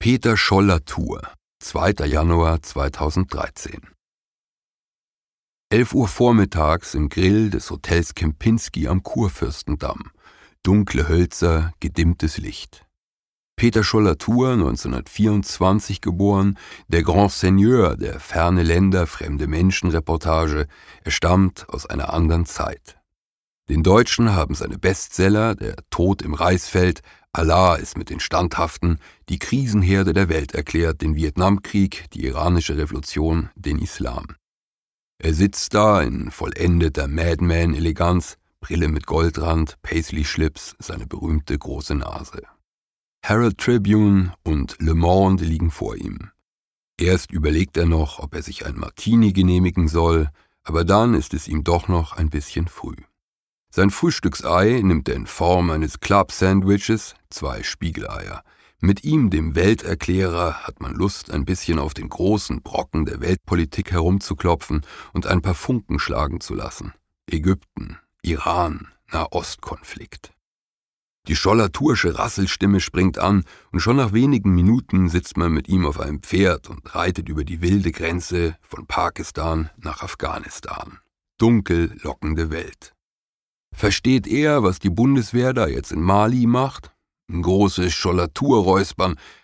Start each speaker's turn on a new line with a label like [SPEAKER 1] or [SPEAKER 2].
[SPEAKER 1] Peter Scholler Tour, 2. Januar 2013. 11 Uhr vormittags im Grill des Hotels Kempinski am Kurfürstendamm. Dunkle Hölzer, gedimmtes Licht. Peter Scholler Tour, 1924 geboren, der Grand Seigneur der Ferne Länder, fremde Menschen-Reportage, er stammt aus einer anderen Zeit. Den Deutschen haben seine Bestseller, Der Tod im Reisfeld, Allah ist mit den Standhaften, die Krisenherde der Welt erklärt, den Vietnamkrieg, die iranische Revolution, den Islam. Er sitzt da in vollendeter Madman-Eleganz, Brille mit Goldrand, Paisley-Schlips, seine berühmte große Nase. Herald Tribune und Le Monde liegen vor ihm. Erst überlegt er noch, ob er sich ein Martini genehmigen soll, aber dann ist es ihm doch noch ein bisschen früh. Sein Frühstücksei nimmt er in Form eines Club-Sandwiches, 2 Spiegeleier. Mit ihm, dem Welterklärer, hat man Lust, ein bisschen auf den großen Brocken der Weltpolitik herumzuklopfen und ein paar Funken schlagen zu lassen. Ägypten, Iran, Nahostkonflikt. Die Scholler-Toursche Rasselstimme springt an und schon nach wenigen Minuten sitzt man mit ihm auf einem Pferd und reitet über die wilde Grenze von Pakistan nach Afghanistan. Dunkel lockende Welt. Versteht er, was die Bundeswehr da jetzt in Mali macht? Ein großes Scholler-Tour-Räuspern,